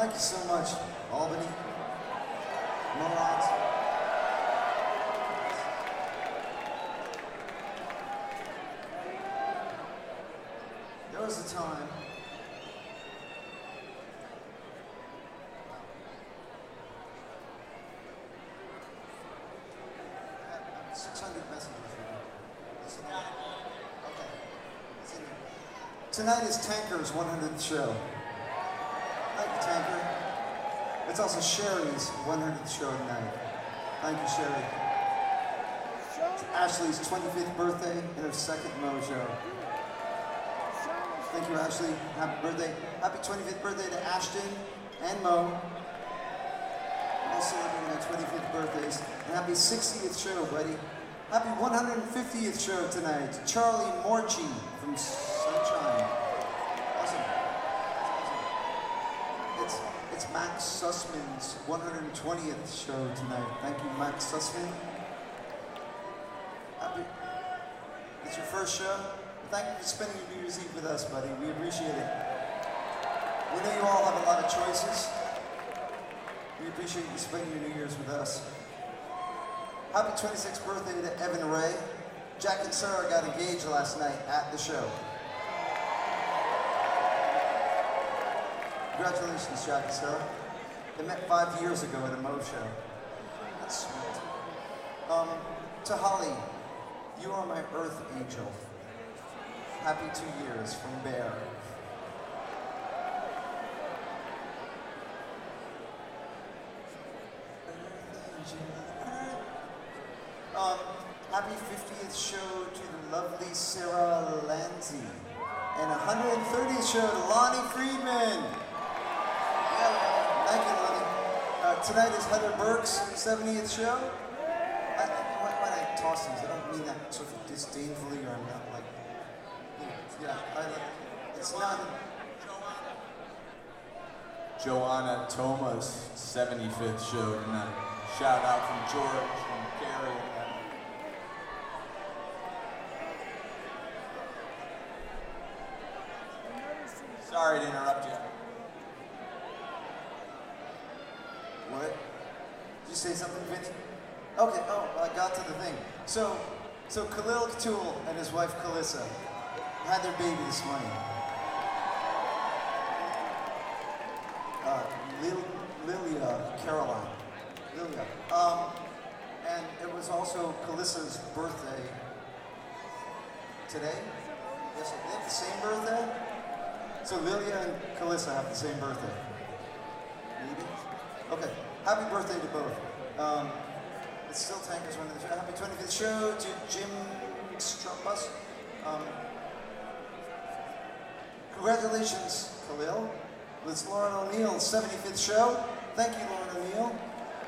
Thank you so much, Albany, Morons. There was a time I had 600 messages. Okay. It's in there. Tonight is Tanker's 100th show. Thank you, Tanker. It's also Sherry's 100th show tonight. Thank you, Sherry. It's Ashley's 25th birthday and her second Mo show. Thank you, Ashley. Happy birthday. Happy 25th birthday to Ashton and Mo. All celebrating their 25th birthdays. And happy 60th show, buddy. Happy 150th show tonight. Charlie Morchi from Sunshine. Awesome. It's Max Sussman's 120th show tonight. Thank you, Max Sussman. It's your first show. Thank you for spending your New Year's Eve with us, buddy. We appreciate it. We know you all have a lot of choices. We appreciate you spending your New Year's with us. Happy 26th birthday to Evan Ray. Jack and Sarah got engaged last night at the show. Congratulations, Jack and Sarah. They met 5 years ago at a Mo show. That's sweet. To Holly, you are my earth angel. Happy 2 years from Bear. Happy 50th show to the lovely Sarah Lanzi. And 130th show to Lonnie Friedman. Yeah, thank you, Lonnie. Tonight is Heather Burke's 70th show. When I toss these, I don't mean that sort of disdainfully, or I'm not like, it's not. Joanna Thomas' 75th show tonight. Shout out from George and Carrie. Sorry to interrupt you. What? Did you say something, Vinny? Okay, I got to the thing. So Khalil Katul and his wife Kalissa had their baby this morning. Lilia Caroline. Lilia. And it was also Kalissa's birthday today? Yes, they have the same birthday? So Lilia and Kalissa have the same birthday. Maybe? Okay. Happy birthday to both. It's still Tanker's one of the show. Happy 25th show to Jim Strumbus. Congratulations, Khalil. It's Lauren O'Neill's 75th show. Thank you, Lauren O'Neill.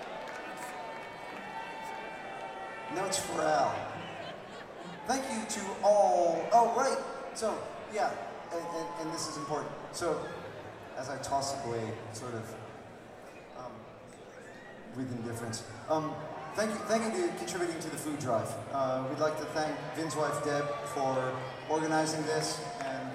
Notes for Al. Thank you to all. Oh, right. So, yeah, and this is important. So, as I toss it away, sort of with indifference. Thank you to contributing to the food drive. We'd like to thank Vin's wife Deb for organizing this, and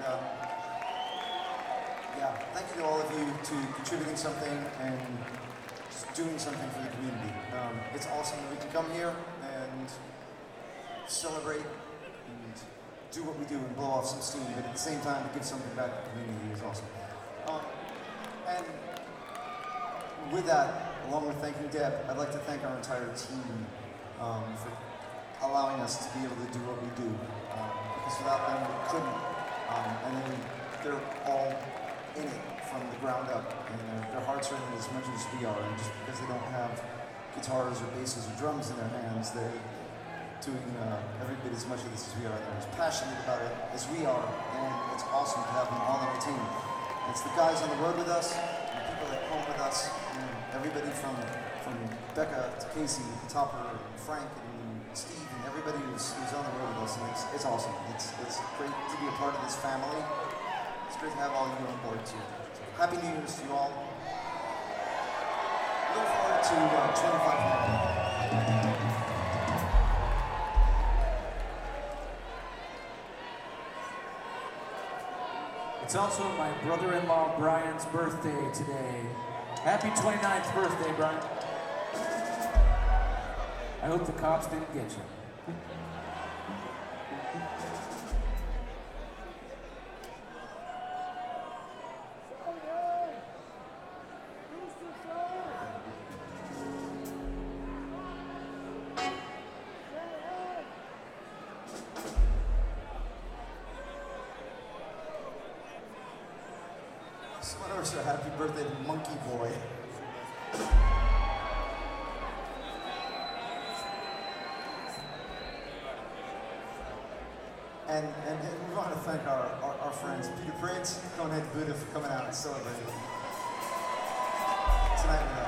thank you to all of you to contributing something and just doing something for the community. It's awesome that we can come here and celebrate and do what we do and blow off some steam, but at the same time to give something back to the community is awesome. And with that, along with thanking Deb, I'd like to thank our entire team for allowing us to be able to do what we do. Because without them, we couldn't. And they're all in it from the ground up. And their hearts are in it as much as we are. And just because they don't have guitars or basses or drums in their hands, they're doing every bit as much of this as we are. They're as passionate about it as we are. And it's awesome to have them all on our team. It's the guys on the road with us, and the people at home with us, and everybody from Becca to Casey to Topper and Frank and Steve and everybody who's on the road with us. And it's awesome. It's great to be a part of this family. It's great to have all of you on board too. So, Happy New Year's to you all. Look forward to 25. It's also my brother-in-law Brian's birthday today. Happy 29th birthday, Brian. I hope the cops didn't get you. Someone else, a happy birthday to Monkey Boy. And we want to thank our friends, Peter Prince, Conehead Buddha, for coming out and celebrating tonight with us.